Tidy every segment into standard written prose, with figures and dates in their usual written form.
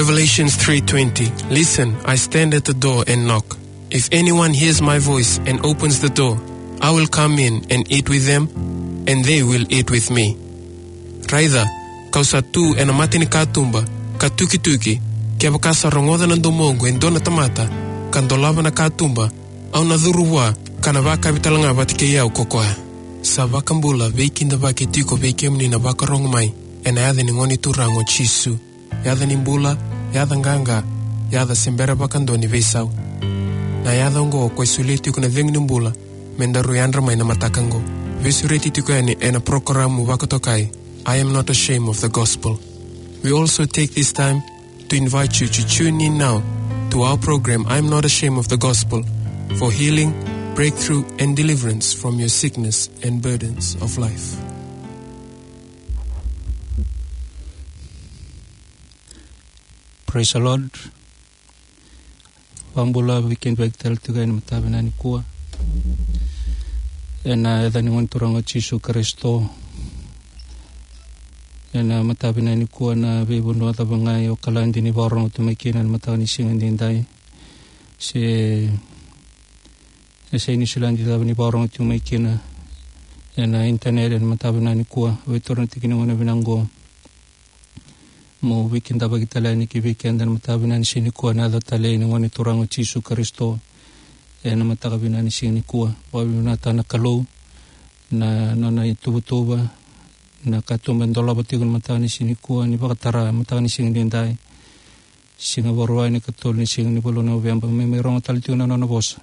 Revelations 3:20. Listen, I stand at the door and knock. If anyone hears my voice and opens the door, I will come in and eat with them, and they will eat with me. Raida, kausa tu ena matini katumba, katuki-tuki, kia bakasa rongoda ng domongo en dona tamata, kandolava na katumba, au na dhuruwa, kana baka bitalanga batike yao kokoa. Sa bakambula, veikinda baki tiko veikemni na baka rongmai, ena yada ni ngoni turango chisu, yada ni mbula, yada nganga, yada simbera bakandoni veisau. Na yada ngo kwa isuleti kuna vengni mbula, mendaru yandra mai na matakango. Visureti tukani ena prokoramu wakotokai. I am not ashamed of the gospel. We also take this time to invite you to tune in now to our program, I am not ashamed of the gospel, for healing, breakthrough, and deliverance from your sickness and burdens of life. Praise the Lord. Wambula weekend wektel tuga ina matabina ni kuwa. Ena edhani wanturanga Jesu Kristo. Ena matabina ni kuwa na bebondo atabangai o kalandi ni barong tumakina na matani singan dindai. Se ini silandi tabani barong tumakina. Ena internet ena matabina ni kuwa. Wetorna tikina wana binango. Mo weekend aba kitala ni ki weekend na matabina ni sini kuwa na datale ni wani turango Jesu Kristo. Na matakabina ni sini kuwa. Wabi nata na kalau na nana itubutuba na katumban dola batikon mata ni sini kuwa ni bakatara mata ni sini dindai. Singa borwa ni katol ni sini ni bolo November may rong talitiyo na bosa.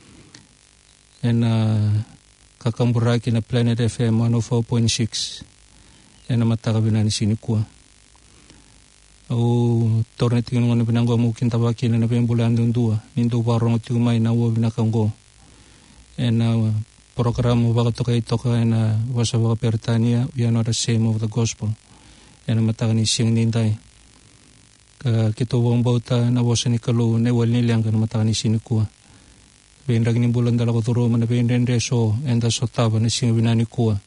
Na kakamburaki na Planet FM 104.6. Na matakabina ni sini kuwa. O torne tingin ngone binanggo mo kintabaki na nabembulan dua nindo barong tumay na wo binakango na program mo baka to kay toka na wasa baka pertania we are not ashamed of the gospel na matagani sing ninday ka kito wong bauta na wasa ni kalu ne wal nilang kan matagani sinikuwa bendag ni bulan dala ko turo man benden reso enda sotaba na sing binani kuwa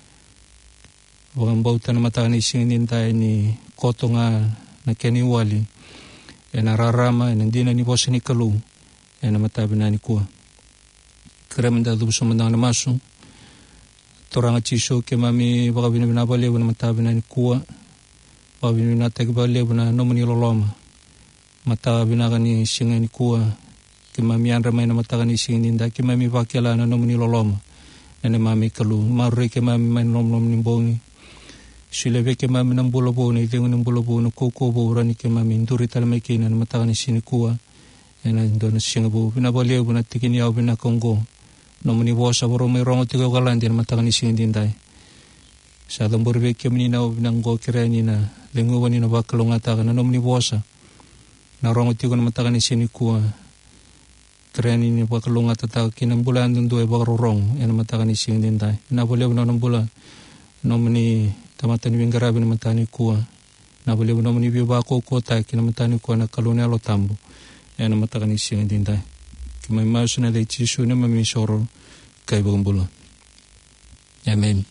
wong bauta na matagani sing ninday ni kotonga na keni wali na rarama na hindi na ni bosa ni kalu na matabi na ni kuwa karamanda dubuso mandang na maso toranga chiso ke mami baka binabalew na matabi na ni kuwa baka binabalew na nomani loloma matabi na kani singa ni kuwa ke mami anramay na matabi ni singa ninda ke mami bakila na nomani loloma na ni mami kalu marre ke mami may nomnom ni bongi Silebe ke mami ng bulobo na ito ng bulobo na kukubo rani ke mami nduri talamay kina na mataka ni sinikuwa na doon na singabo binabaliw na tikiniyaw binakongo no maniwasa baro may rongo tigaw kalandi na mataka ni singindinday sa damburbe ke maninaw binanggo kirani na linguwan ni na bakalong ataka na no maniwasa na rongo tigaw na mataka ni sinikuwa kirani ni bakalong ataka kinambulan doon doon bakarorong na mataka ni singindinday binabaliw na nambulan no mani tamatan ni garabi na matani kuwa na baliw na mani biba ko tay kinamatani kuwa na kaluna lo tambo na matakani siya dinday kimay maso na lechisu na mamisoro kay bagambula amen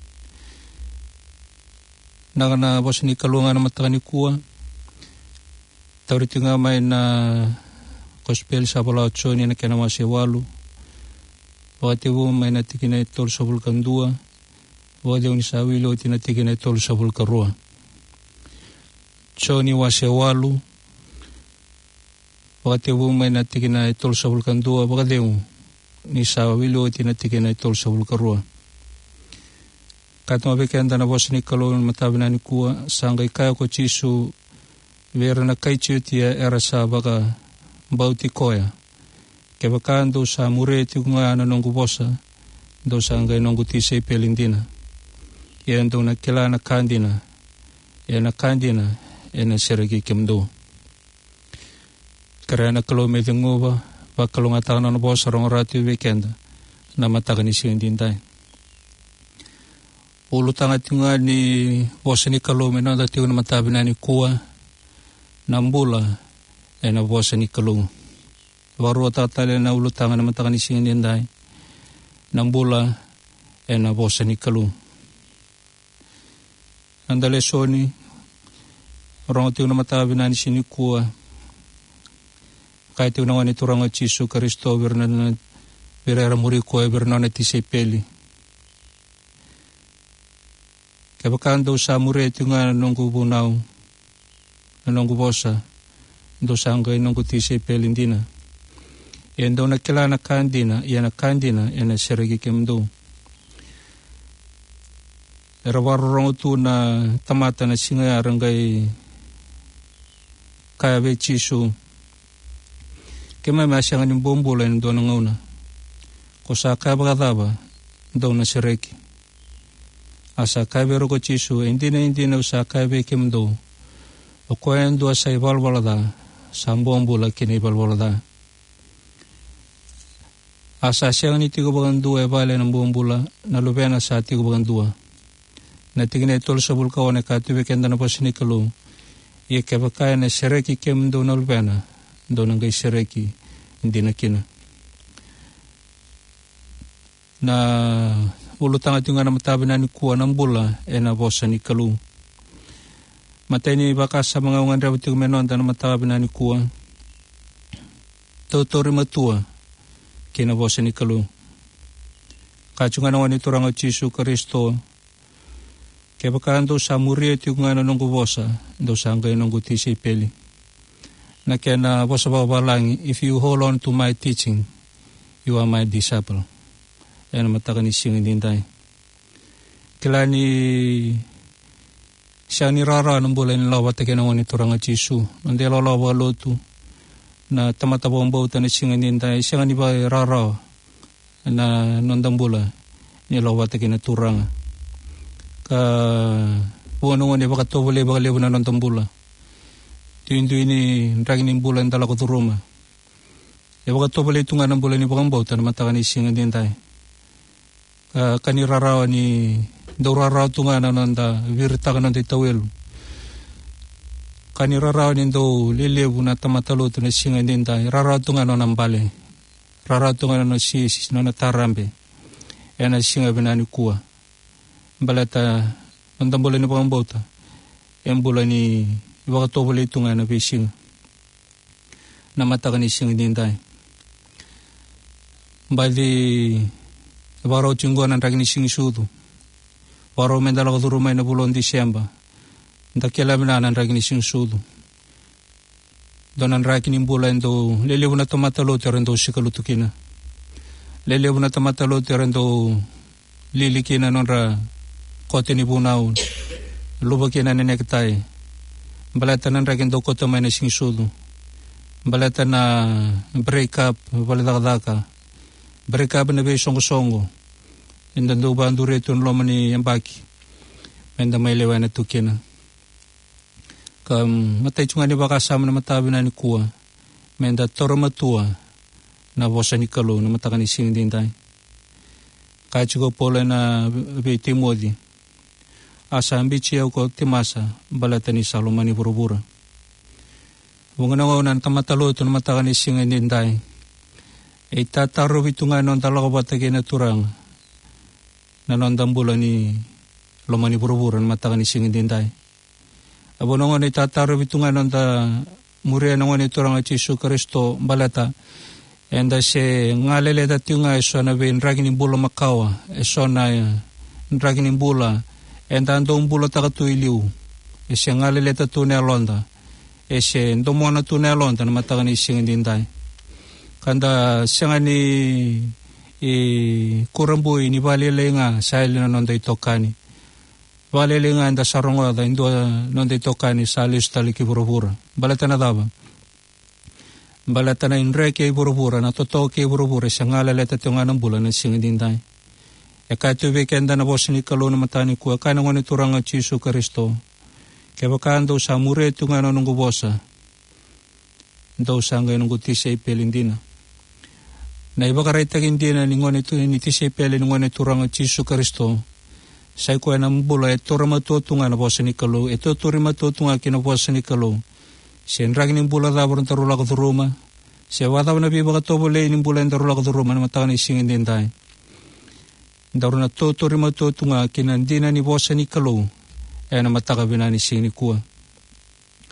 na boss ni kalunga na matakani kuwa tawriti nga may na gospel sa palotso ni na kinamasi walu wakati wo may natikin na itol sa vulkan 2 Wadaw ni sawilo tinatigin na itol sa vulkarua. So ni wasewalu. Wakati may natigin na itol sa vulkan 2. Wadaw ni sawilo tinatigin na itol sa vulkarua. Katong abikenda na bos ni kalon matabi na ni kuwa. Sanggay kaya ko chisu. Vera na kay chiyo tiya era sa baka bauti koya. Kaya bakaan do sa mureti kung nga nonong kubosa. Do sanggay nong kutisay pelindina. Yan daw nakila na kandina. Yan na kandina. Yan na siragi kimdo. Kaya na kalumit yung uba. Bakalong atakan na boss sarong rati weekend. Na matakan ni siya dintay. Ulutang at yung ni boss ni kalumit na dati yung matabi na ni kuwa. Nambula. Yan na boss ni kalumit. Waro tatali na ulutangan na matakan ni siya dintay. Nambula. Yan na boss ni kalumit. Ang dalesoni, Orang tiu na matabi na ni sinikua. Kahit tiu na wani turang at Jesu Kristo birera muriko e birnona ti sepeli. Kaya bakaan daw sa mure tiu nga nunggu bunaw na nunggu bosa daw sa hanggang nunggu ti sepeli hindi na. Yan daw nakilala kandina, yan nakandina, yan na sirigi kemdo. Erawarorong ito na tamata na singayarang kay kaya be Jesu. Kaya may masyang yung bumbulan doon ang una. Kung sa kaya bakataba, doon na sirigi. Asa kaya be rogo Jesu, hindi na sa kaya be kemdo. O kaya doon sa ibalbalada, sa bumbula kinibalbalada. Asa siya nga niti ko bagang dua e bale ng bumbula, nalubena sa ati ko bagang dua. Natigin ito sa bulkawan na katiwi kenda na po sinikalo. Iya kaya kaya na sireki kem do nalubena. Do nang kay sireki. Hindi na kina. Na ulutang ito nga na matabi na ni kuwa ng bula. E na po sa nikalo. Matay ni baka sa mga ungan rawit yung menon. Na matabi na ni kuwa. Tautori matua. Kina po sa nikalo. Kachungan naman ito rang at Jesu Kristo. Kaya bakaan daw sa muriet yung nga nung kubosa, daw sa hanggang nung guti si peli. Na kaya na bosa babalangi, if you hold on to my teaching, you are my disciple. Yan ang matakan ni siyang hindi tayo. Kaya ni siya nirara ng bulay ng lawat kaya naman ito rang at Jesu. Nandi lalawa loto na tamatapong bauta na siyang hindi tayo. Siya nga ni ba rara na nandang bula nilawat kaya na turang. Buwan ni baka tobole baka lewo na nonton bula. Tuin ni ragin ni bulan dala ko turuma. E baka tobole tunga ng bulan ni bakang bauta na matakan ni singa din tayo. Kaniraraw ni dauraraw tunga na nanda virta ka nanda itawel. Kaniraraw ni daw lilewo na tamatalo to na singa din tayo. Raraw tunga na nambale. Raraw tunga na si natarambe. E na singa binani kuwa. Balata, nandang bola ni bakang bauta. Yang bola ni, baka to bola ito nga na fishing. Namata ka ni siyang din tayo. Bali, baraw chingguan ang ragin ni siyang sudo. Baraw mendala ko turumay na bulon di siyamba. Ntakila minan ang ragin ni siyang sudo. Doon ang ragin ni bola ito, liliw na tumatalot, rin daw sikalutukina. Liliw na tumatalot, rin daw lilikina nun ra, kote ni bunaw, lubagin na ninekatay. Balata ng ragin daw kote may nasing sudo. Balata na break up, balata break up na bay songo-songo. Indan daw ba ang durito ng loma ni Yambaki. Menda may lewa na tukina. Matay tsunga ni baka sama na matabi na ni kuwa. Menda toro matua na bosa ni kalo na matakan ni sing din tayo. Kahit ko pole na Timothy. Asa ambitsiyaw ko timasa, balata ni Salomon ni Burubura. Bunga na nga tamatalo ito na matakan ni singa ninday. E tataro ito nga noon talaga batagay na turang na noon dambula ni Loma ni Burubura na matakan ni singa ninday. Abo na nga tataro ito nga noon muriya na nga ni turang at Jesu Kristo balata. Enda se ngalele dati nga iso na bin ragin bula makawa iso na ragin bula enda andong bula takatuiliw ese ngalele dati na londa ese ndomo na tu na londa na matakan ising dinday kanda siya nga ni kuramboy ni balele nga sahil na nonda itokani balele nga enda sarongo da indo nonda itokani salis taliki burubura balata na daba balata na inre kay burubura na totoo kay burubura siya nga laleta ito nga ng bulan na siyang dinday. E kahit yung weekenda na boss ni Kalo na matani ko, kaya nga niturang at Jesu Kristo. Kaya bakaan daw sa mure ito nga nung gubosa. Daw sa nga nung guti sa ipelin din na. Na iba karaitagin din na ningon ito, niti sa ipelin nung niturang at Jesu Kristo. Sa ikuha ng bula, ito ramatuto nga na boss ni Kalo. Ito ramatuto nga kinabosa ni Kalo. Siya ragin ng bula daw ng tarula ko turuma. Siya wataw na biba ka tobole ng bula ng tarula ko turuma na matakan isingin din tayo. Daw na toto rimatuto nga kinandina ni bosa ni Kalo. Kaya na mataka binani singin ni kuwa.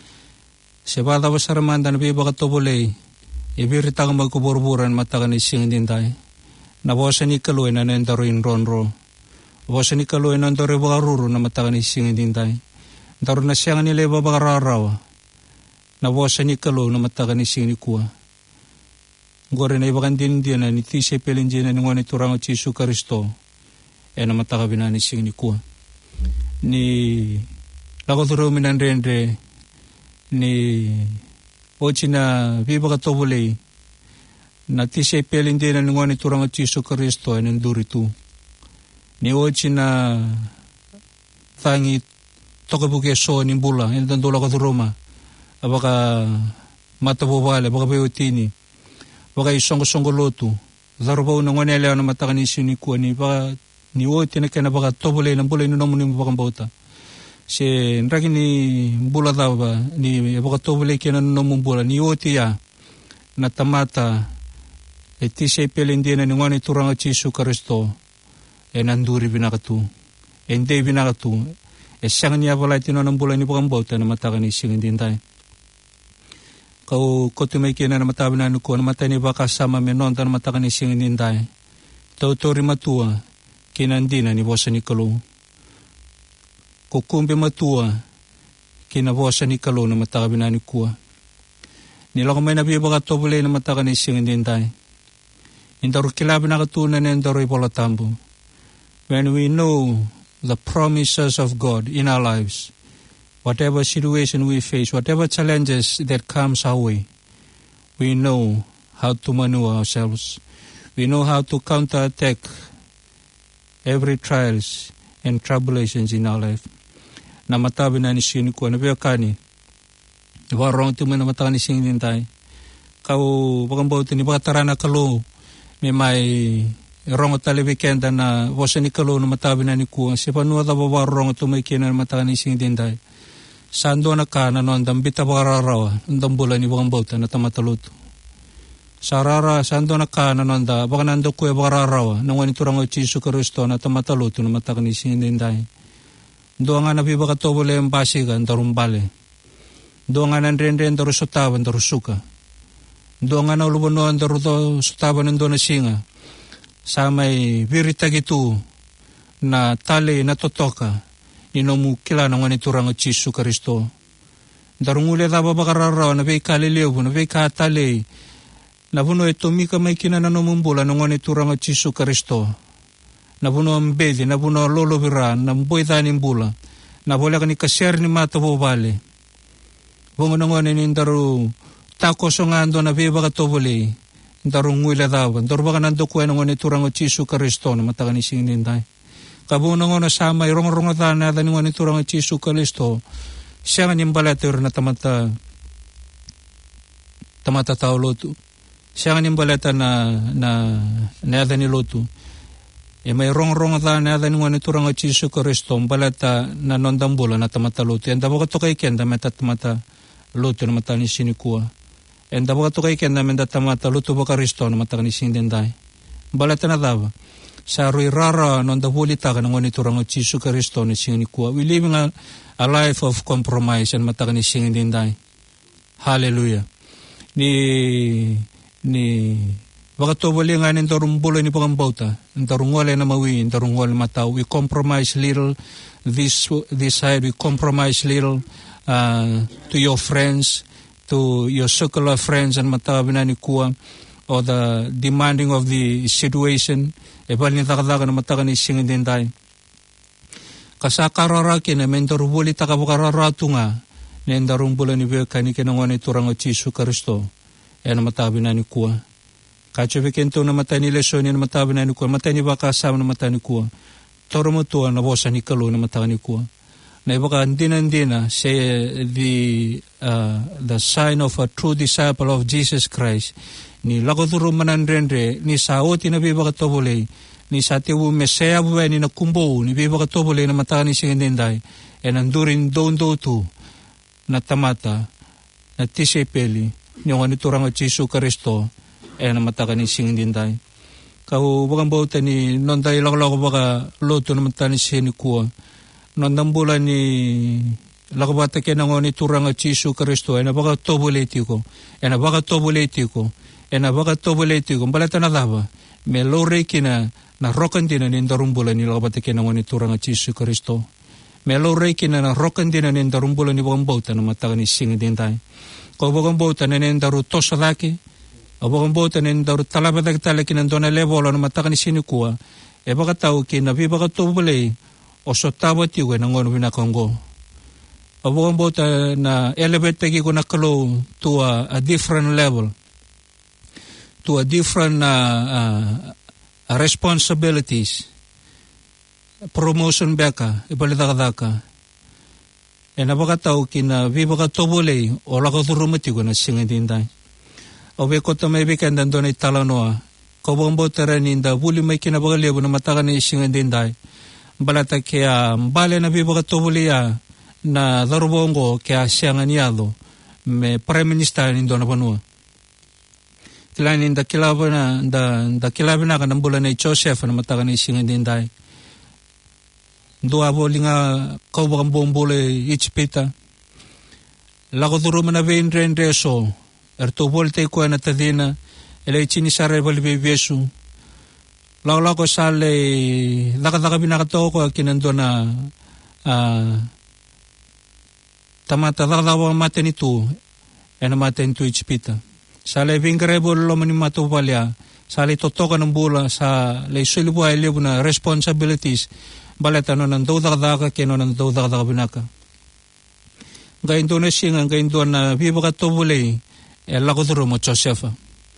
Sebada basaramanda na biba katobole, ibirita ka magkuburburan matakan ising dinday. Nabosa ni kaluin na nendaruin ronro. Nabosa ni kaluin na nendaruin bakaruro na matakan ising dinday. Daru na siyang nila iba bakararawa. Nabosa ni kaluin na matakan ising ni kuwa. Gore na ibakan din na ni tisay pelin na ni turang at Jesu Kristo. Na matakabinan ising ni kuwa. Ni lakoturo minanrendre ni ochi na biba katobole na tisay pelindi na nungan iturang at Jesu Kristo ay nanduritu. Ni ochi na tangi tokabukeso ni bula ay nandula katuruma abaka matabubale abaka bayotini abaka isong-song lotu zarubaw na nganela na matakanisi ni kuwa ni baka ni ochi na kaya baka tobole ng bula inunamunin mo bakang bauta. Si nraki ni bula daw ba ni abakatobole kaya nanunong bula ni oti ya na tamata tisay pelindi na nungan iturang at Jesu Kristo nanduri binakatu hindi binakatu siyang niya pala itinanong bula ni bakang bauta na matakan ising hindi tayo kau kotumay kaya na matabinan ko na matay ni baka sama menon na matakan ising hindi tayo tautori matua kinandina ni bosa ni kalu kukumbi matua kinabosa ni kalu na matakabinan ni kuwa. Nila ko may nabiba katobole na matakan ising din tayo. Indaro kilabi na katunan na indaro ipolatambo. When we know the promises of God in our lives, whatever situation we face, whatever challenges that comes our way, we know how to maneuver ourselves. We know how to counterattack every trials and tribulations in our life. Na matabi na ni sini ko na biya kani warong tu na matakan ni sini din tayo kau bakang bauti ni baka tarana kalu may rong talibikenda na wasa ni kalu na matabi na ni kuwa si panuwa tabo warong tu may kina na matakan ni sini din tayo sando na ka na noon dambita bakararawa ndang bula ni bakang bauti na tamataluto sarara sando na ka na noon da baka nando kuya bakararawa nang wani turang o Jesu Kristo na tamataluto na matakan ni sini din tayo. Doa nga nabiba katobole ang basigan, darumbale. Doa nga nanren-ren daru sotaban, daru suka. Doa nga naulubunuan daru sotaban ng doon na singa. Sa may virita gitu na tali na totoka, inumukila ng aniturang at Jesu Kristo. Darunguli daba bakararaw, nabay kaliliw, nabay katali. Nabuno ito mika may kinananumumbula ng aniturang at Jesu Kristo. Nabuno ang bedi, nabuno lolo bira, namboy tanim bula. Nabola ka ni kasyer ni mata bobale. Bungo nangon ni daru tako songando na biba ka tobole. Daru ngwila daw. Daru baka nando kuya nangon ni turang o Jesu Kristo na matakan ni sininday. Kabungo nangon na sama irong-rong na nada ni ngon ni turang o Jesu Kristo. Siya nga nimbalater na tamata tao lotu. Siya nga nimbalata na nada ni lotu. May rong-rong na nada ni ngon ni turang o Jesu Kristo. Balata na nondambula na tamataluto. Yan dabo ka to kay kenda matatamata luto na mata ni sinikuwa. Yan dabo ka to kay kenda matatamata luto ba Kristo na mata ni sindenday. Balata na daba. Sa ruirara nondabulita ka na ngon ni turang o Jesu Kristo ni sinikuwa. We living a life of compromise and mata ni sindenday. Hallelujah. Baka to bali nga ng darumbulo ni pangambauta, ng darungwala na mawi, ng darungwala mataw. We compromise little this side, we compromise little to your friends, to your circle of friends, and mataw na ni kuwa, or the demanding of the situation, e bali nitakadaka na matakan ni singin din tayo. Kasakararakin na may darubuli takabakararato nga, na yung darumbulo ni Biyakani kinanguan ni turang o Jesu Kristo, e na matabi na ni kuwa. Kachabikinto na matay ni lesyon na matabi na ni kuwa, matay ni baka asama na matay ni kuwa, toro mo tuwa na bosa ni kalu na matay ni kuwa. Na ibaka andina say the sign of a true disciple of Jesus Christ, ni lakoturo mananrenre, ni saoti na bibaka tobole, ni sa tiwu mesaya buwe ni nakumbo, ni bibaka tobole na matay ni singendenday, e nandurin doon tu na tamata, na tisipeli, ni waniturang at Jesu Kristo, e na mataka ni singin tayo. Kau bakang bauta ni nonday laklako baka loto na mataka ni sinikuwa. Nondambula ni lakabata kenangoni turanga Jesu Kristo ena baka tobuletiko balata na daba me lore kina na rokandina ni darumbula ni lakabata kenangoni turanga Jesu Kristo me lore kina na rokandina ni darumbula ni bambauta na matagani singidintai ko bambauta na ni daru tosadaki o bambauta ni daru talabadak talaki na dona levola na matagani sinikua e baka tau kina bi baka tobule o sotawati we nangono binakongo Abogambota na elevate ki ko nakalo to a different level, to a different responsibilities, promotion beka ibalidaka. E nabakataw kina vibaka tobole o lakaturumati ko na singindinday. O be ko tamay bikandan doon ay talanoa. Kabogambota rin inda buli may kinabagalebo na matakan na singindinday. Balata kaya bale na vibaka tobole na darubongo kaya siyanganiado me prime minister nindo na panua. Tilain da kilabana ka ng bulan na Joseph na matakan na isingindinday. Dua bolinga kaubakang bombole ichpita. Lako duruma na vein reso erto bolte ko na tadina ele chinisare balibebesu. Lako sale lakataka binakato ko kinando na tamata dadawa maten itu ena maten tu ichpita sale vingrebo lo mani mato valia sale totoka ng bula sa le sulibua elebu na responsibilities baleta no nan dodaka keno nan dodaka binaka ga Indonesia nga Indona bibaka tobule e lakodro mo Josefa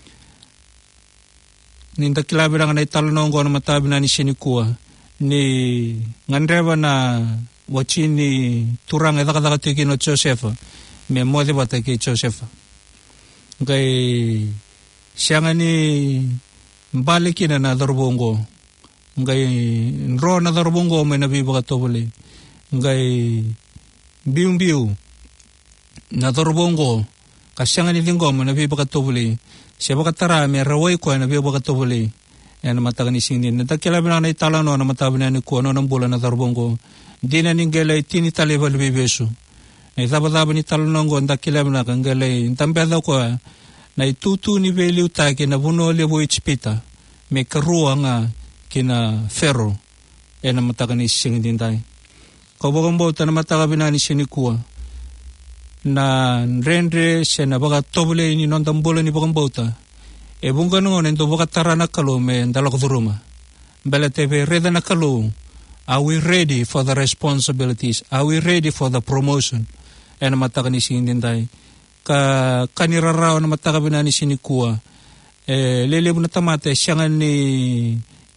ninda kilabirang na italonongo na matabina ni sinikua ni ngandreva na wachini turang edaka tikino Joseph me mode batake Joseph ngai siangani balikina na darbongo ngai ro na darbongo me na bibaga tobole ngai biu na darbongo kasiangani dingo me na bibaga tobole sebaka tara me rawai ko na bibaga tobole ena matagani singin na takilabina na italano na matabina ni ko no nambula na darbongo dina ningelay tinitali balbibesu. Na itabadaba ni talonongo ang dakilam na kangalay. Intambeda ko na itutu ni beliw ta kina buno lebo ichpita. May karuwa nga kina Pharaoh. E na matakan isisingin din tayo. Kabagambauta na matakabina ni sinikua. Na rendre siya na baka tobole ni nondambola ni bagambauta. E bunga nungon ito baka tara na kalo may dalakuturuma. Bala tebe reda na kalo. Are we ready for the responsibilities? Are we ready for the promotion? E na matakan isingin tayo. Kaniraraw na matakabina ni sinikua. Lelebo na tamate siya nga ni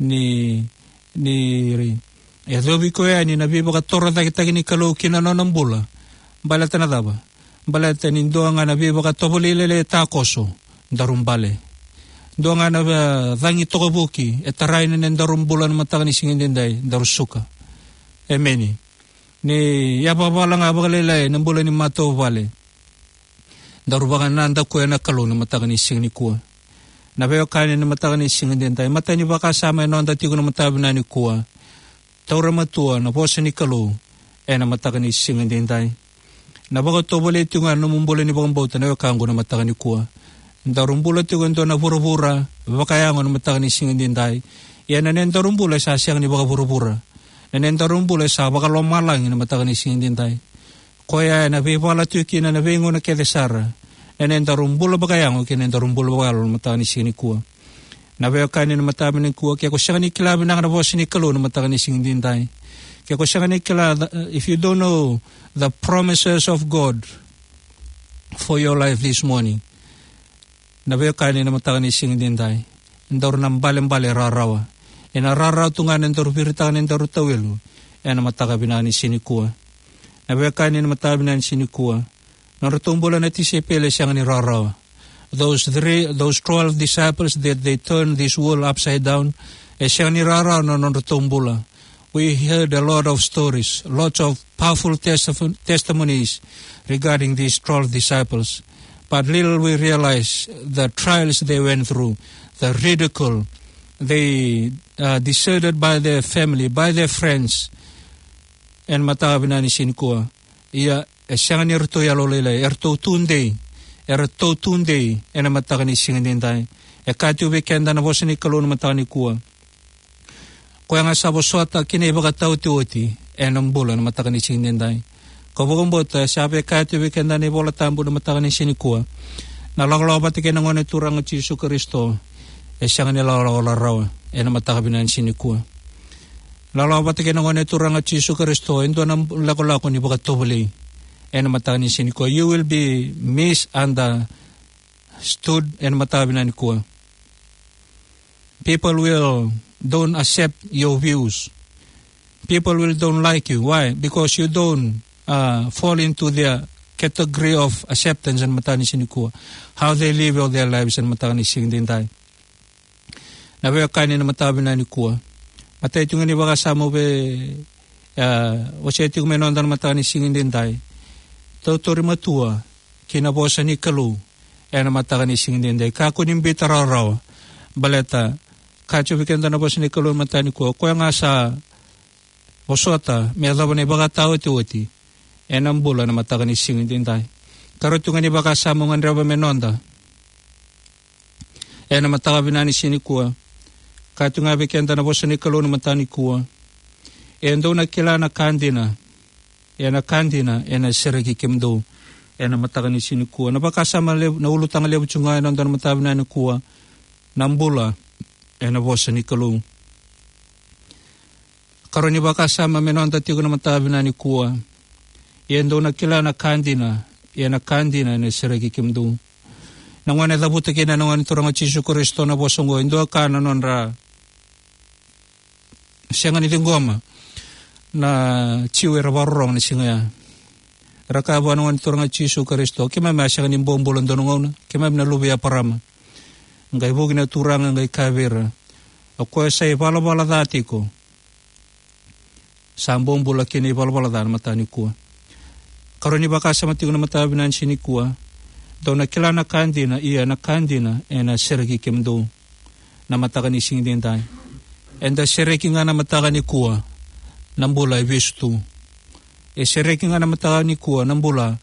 Edobi ko yan, nabibaka tora takitagi ni kalo kinano ng bula. Balata na daba. Balata nindo nga nabibaka tobolilele takoso. Darumbale. Do nga na dangi tokobuki. Etaray na ng darumbula na matakan isingin dinday. Darusuka. Emeni. Ni yapabala nga bakalilay ng bula ni Mato Vale. Darubakan nanda ko yan na kalo na matakan isingin ni kuwa. Nabayo kanin na matakan isingin dinday. Mata ni baka sama yun dati ko na matabi na ni kuwa. Taura matua na posa ni kalo. Na matakan isingin dinday. Nabaka tobole ito nga numumbula ni bakang bauta na yung kango na matakan ni kuwa. Darumbula ito nga na burubura. Bakaya nga na matakan isingin dinday. Yan na darumbula sa siyang ni baka burubura. Na darumbula sa baka lomalang na matakan isingin dinday. Kaya nabibala ito yung nabengo na kedesara. Na darumbula bakaya nga darumbula bakaya na matakan isingin ni kuwa. Nabayo kanin na matabi ng kuwa. Kaya ko siya ni kilabi na kanabosa ni kalo na matakan isingin dinday. Kaya ko siya ni kilabi. If you don't know the promises of God for your life this morning, nabayo kanin na matakan isingin dinday. Indaro ng bale rarawa. Inararaw ito nga ng darupiritan ng darutawilo. Na matakabi na ni sinikuwa. Nabayo kanin na matabi na ni sinikuwa. Narutumbola na tisipele siyang ni rarawa. Those 12 disciples that they turned this world upside down, siyang ni raraw na narutumbola. We heard a lot of stories, lots of powerful testimonies regarding these 12 disciples. But little we realize the trials they went through, the ridicule, they deserted by their family, by their friends. And matabi na ni sinikuwa. ia siang ni erto ya lolele erto tunde ena matakani singindai katu weekend na bosni kalon matani kuwa ko nga sabo swata kini baga tau tuoti enam bulan matakani singindai ko bogombota sabe katu weekend na bola tambu na matakani sinikuwa na laglaw batike na ngone turang Jesu Kristo siang ni laglaw ena matakabinan sinikuwa lalaw batike na ngone turang Jesu Kristo endo na lako ni baga tobuli ena matani sinikuwa you will be misunderstood ena matabinan kuwa people will don't accept your views. People will don't like you. Why? Because you don't fall into their category of acceptance and matani sinikuwa. How they live all their lives and matani singdintay. Nabe kanin na matabinan kuwa. Matay tungan ni baka samo be waseti kumenondan matani singdintay. Tautori matua kinabosa ni kalu ena matani singdintay. Kako nimbita raw baleta kacho weekend na boss ni kalon matani ko nga sa bosota me adaba ni baga tao tuoti enam bulan na matakan ni singin din tay karotungan ni baka sa mongan raba menonda ena mataka ni sinikuwa kacho nga weekend na boss ni kalon matani ko endo na kila na kandina ena seregi kimdo ena matakan ni sinikuwa na baka sa na ulutang lew chunga nondan matabina ni kuwa nambula ena bosa ni kalung. Karoni baka sama menonda tigo na matabina ni kuwa. Yendo na kila na kandina na seregi kimdu. Nangwane dabuta kina nangwane turang Jesu Kristo na bosongo indo ka nanonra. Sianga ni tingoma na chiwe rabarong ni singaya. Rakaba nangwane turang Jesu Kristo kima sianga ni bombolon donongona kima na lubya parama. Ngai bogi na turanga ngai kavera ako sai balabala dati ko sambong bula kini balabala dan matani ko karoni baka sa matigo na matabinan sinikuwa do na kila na kandina ena sergi kimdo na matakani singdintai enda sergi nga na matakani kuwa nambula vistu sergi nga na matakani kuwa nambula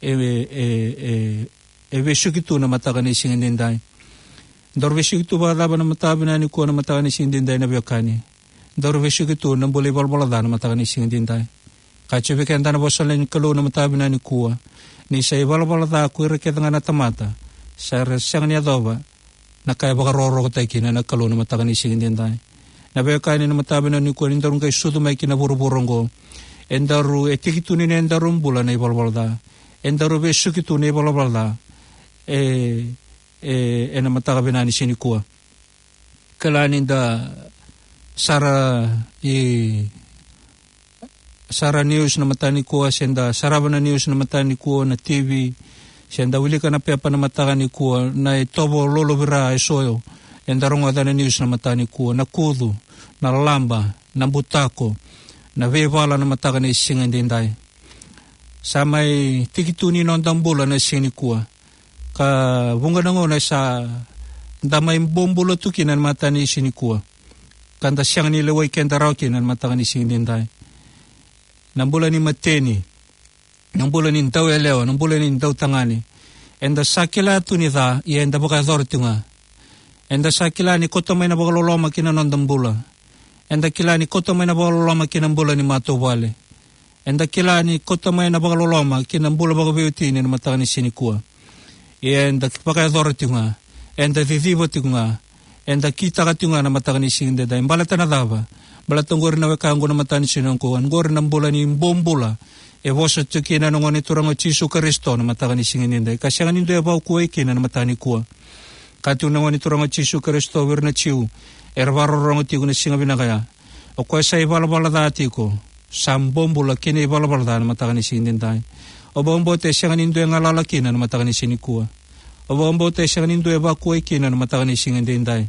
vesukitu na matakani singdintai Dorvesikitu balaba na matabina ni ko na matani singdinday na biokani. Dorvesikitu na boleh balbalada na matani singdinday. Kacho weekend na bosalan kalu na matabina ni kuwa. Ni say balbalada ko ireket nga na tamata. Sa resang ni adoba na kaya baka roro ko tayo kina na kalu na matani singdinday. Na biokani na matabina ni kuwa nindarong kay sudo may kinaburuburong ko. Endaru etikitu ni endarum bula na ibalbalada. Endaru besukitu na ibalbalada. Ena matakabina ni sinikuwa. Kalanin da Sara news na matani kuwa senda saraba na news na matani kuwa na TV senda wili ka na pepa na matakani kuwa na itobo lolo bira esoyo endarong ada na news na matani kuwa na kudu na lamba na butako na vevala na matakani singan dinday samay tikituni nondang bula na sinikuwa ka bunga nango na sa damay bombulo tu kinan mata ni sinikuwa kanda siyang nilaway kenda raw kinan mata ni sinindintay nambula ni mateni nambula ni daw elewa nambula ni daw tangani enda sakila tu ni da enda baka dortunga enda sakila ni kotomay na bakaloloma kinan nondambula enda kila ni kotomay na bakaloloma kinan bula ni matobale enda kila ni kotomay na bakaloloma kinan bula bakabiuti ni mata ni sinikuwa enda pakador tinga enda vivivo tinga enda kita katinga na matani singde da imbalata na dava balata ngor na wekango na matani sinangko ngor na bola ni bombula e vosa tukina no ngoni turang Jesu Kristo na matani singinde kasi ngani ndo ba ko ekina na matani ko katu na ngoni turang Jesu Kristo werna chiu erbaro rongo tigo na singa binakaya o ko sai balabala dati ko sam bombula kini balabala da na matani singinde Obombote siya ngani ndo ngalalaki na matakani sinikuwa. Obombote siya ngani ndo evakuay kina na matakani singindinday.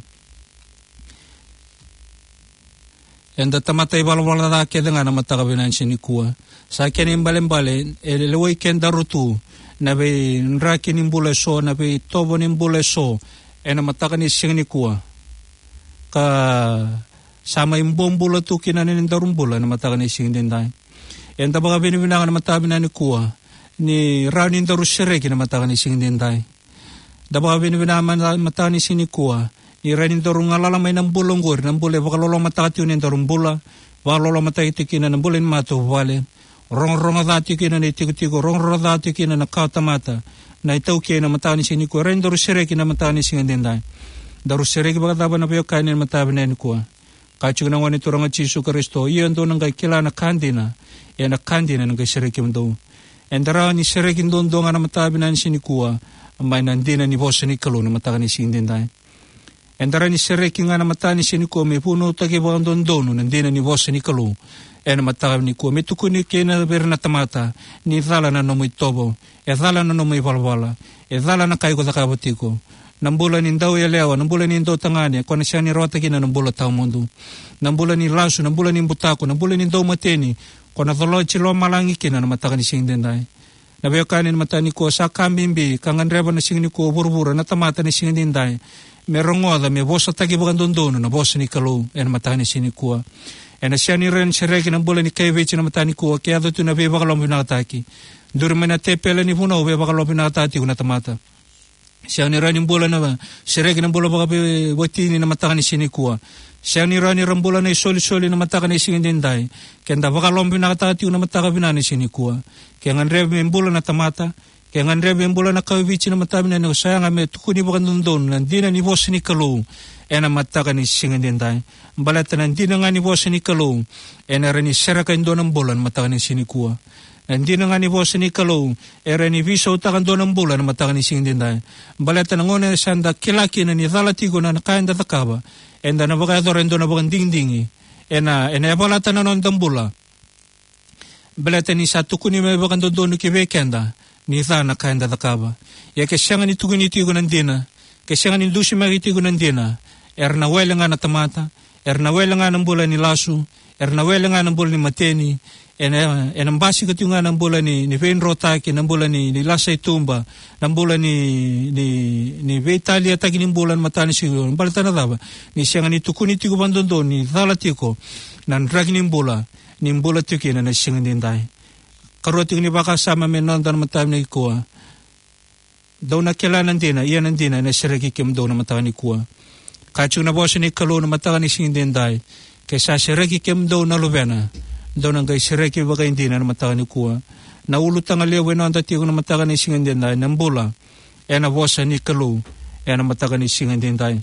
Enda tamatay balwala na keda nga na matakabinan sinikuwa. Sa akin imbalimbali, eleway kenda rutu, na be nraki nimbula so, na be tobo nimbula so, na matakani sinikuwa. Ka sama imbombula tu kina ninindarumbula na matakani singindinday. En tabaga binibinangan na matabi na ni kuwa, ni raunin daru sereki na mataga ni singdinday. Dabaga binibinangan na mataga ni sinikuwa, ni raunin daru ngalalamay ng bulong gori, ng bulay, baka lolo mataga tiyo ni darong bula, baka lolo mataga itikina ng bulay ni mato vale, rong dati kina na itiko, rong dati kina na kautamata, na itaw kina na mataga ni sinikuwa, raunin daru sereki na mataga ni singdinday. Daru sereki baka taba na payo kain ni matabi na ni kuwa. Kachuk na wani turang at Jesu Kristo, iyon doon ang kay kila na kandina, yan na kandina ng kay Serekim doon. And dara ni Serekim doon nga na matabi na sinikuwa, may nandina ni Bosa ni Kalo na mataga ni Singdinday. And dara ni Serekim nga na mataga ni sinikuwa, may puno tagibagan doon nandina ni Bosa ni Kalo, yan na mataga ni kuwa. May tukuni kaya na na tamata, ni thala na nomoy tobo, thala na nomoy balwala, thala na kayo ko takabatiko. Nambulan ni daw yalewa, nambulan ni daw tangani, kung siya ni rota kina nambulan tao mundo. Nambulan ni laso, nambulan ni butako, nambulan ni daw mateni, kung natulog silo malangi kina na matakan ni Singdinday. Nabayo kanin matani ko sa kambimbi, kangan reba na singni ko burbura, natamata ni Singdinday. Merong ngoda, may bosa tagibagan doon na bosa ni Kalo, en matakan ni sinikuwa. En siya ni ren sireki nambulan ni Kayvich na matani ko, kaya doon nabiba kalong binakataki. Durman na tepela ni Puno, biba kalong binakatati kung natamata. Siya ni Rani Mbula na siregi ng bula baka watini na matakan ni sinikuwa. Siya ni Rani Rambula na isoli-soli na matakan ni Singdinday. Kaya baka lombi nakatati na matakan ni sinikuwa. Kaya nga rebe mbula na tamata. Kaya nga rebe mbula na kawibichi na matakan ni saya nga may tukuni baka nundun. Nandi na ni Bosa ni Kalo. E na matakan ni Singdinday. Balata nandi na nga ni Bosa ni Kalo. E na rin isarakan doon ng bulan matakan ni sinikuwa. Hindi na nga ni Bosa ni Kalo, era ni Viso utakan doon ng bulan na matakan ni Singdinday. Balata ng una sanda kilaki na ni Thalatigo na nakain datakaba, and na nabakado rin doon na bakang dingdingi, na balata na noon ng bula. Balata ni sa tukuni may bakang doon kibekenda, ni Tha nakain datakaba. Ya kasi nga ni tukunitigo ng dina, kasi nga ni Lucy makitigo ng dina, na wala nga na tamata, na wala nga ng bulan ni Lasu, na wala nga ng bulan ni Mateni, ang basi ko nga ng bulan ni Vain Rotaki, ng bulan ni Lasay Tumba, ng bulan ni Vitalia Taki ng bulan matani siguro. Ang balita na daba, ni siya nga ni tukuniti ko bandon doon, ni Thalatiko, ng dragi ng bula, ni mbula tiki na nasiyang din tayo. Karoting ni baka sama may nondan matami na ikuha. Daw nakilanan din na, iyan ang din na siragikim daw na mataka ni kuha. Kahit yung nabosa ni Kalo na mataka ni singin tayo, kaysa siragikim daw na lubena, daw nang kay sireki baka hindi na mataka ni kuha. Naulot ang aliyaw na ang dati ko na mataka ni singin din tayo, ng bula, na bosa ni Kalo, na mataka ni singin din tayo.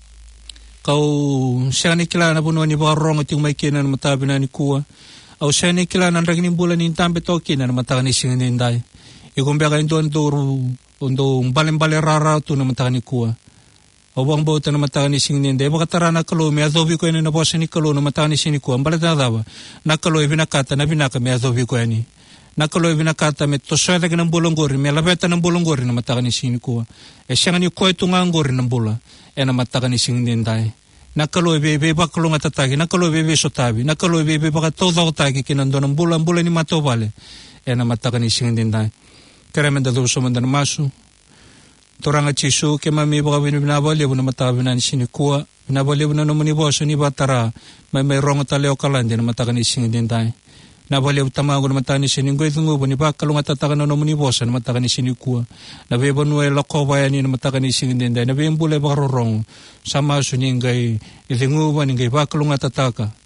Kau siya ni kilala na punuan ni Barong at yung may kina na matabi na ni kuha. Au siya ni kilala na ragin yung bulan ni Tampe Toki na mataka ni singin din tayo. Ikumbya kayo doon doon balimbali rara ito na mataka ni kuha. Awang bauta na matakan ni singin din. Baka tara na Kalo, may adobi ko yan na bosa ni Kalo na matakan ni sinikuha. Ang balat na dawa, na Kalo ay binakata na binaka may adobi ko yan. Na Kalo ay binakata may toswela ng bulong gori, may labeta ng bulong gori na matakan ni sinikuha. Siya nga ni kuha ito nga ang gori ng bula, na matakan ni singin din tayo. Na Kalo ay bebe bakalo nga tatagi, na Kalo ay bebe sotabi, na Kalo ay bebe baka toda ko tagi kinando ng bula ni matobale, na matakan ni singin din tayo. Kaya may dadalo sa mandan maso. Torang at Jesu, kaya mami baka binabaliw na matabi na ni sinikuha. Binabaliw na naman ni Bosa ni Batara, may mayroong at aleo kalandi na matakan ni singin din tayo. Nabaliw tamago na matakan ni sinikuha. Itong ubo ni Bakalong at tatakan na naman ni Bosa na matakan ni sinikuha. Nabiba nuwe lakobayan ni na matakan ni singin din tayo. Nabiba bulay bakarorong sa maso ni ngay iting ubo ni ngay Bakalong at tataka.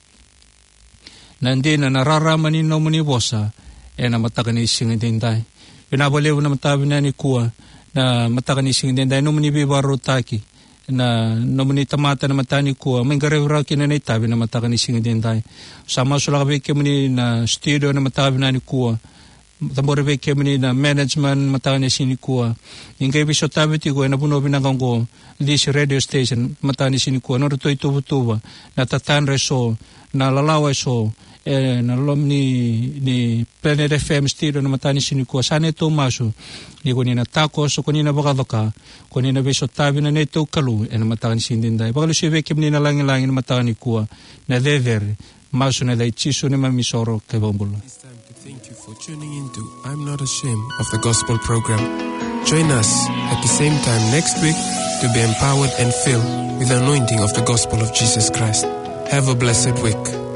Nandi na nararaman ni naman ni Bosa, na matakan ni singin din tayo. Binabaliw na matabi na ni kuha, na matakan ni singin din dahil naman ni Bibaro Taki na naman ni tamata na matani ko may garewra kinanaytabi na matakan ni singin din dahil sama sulakabi kami ni na studio na matabi na ni kuha tamborebe kami ni na management matakan ni singin kuha yung kay biso tabi ti ko na puno binakang ko this radio station matakan ni singin kuha no rito itubutuba na tatan reso na lalaway so na lom ni Planet FM studio na matani sinikuha sana ito maso ni kunina takos o kunina bakaloka kunina beso tabi na neto Kalu na matakan sindinday bakalo siya kim ni nalangin-langin na matakan ni kuha na dever maso na day chiso ni mamisoro kay Bambulo. It's time to thank you for tuning into I'm Not Ashamed of the Gospel Program. Join us at the same time next week to be empowered and filled with the anointing of the Gospel of Jesus Christ. Have a blessed week.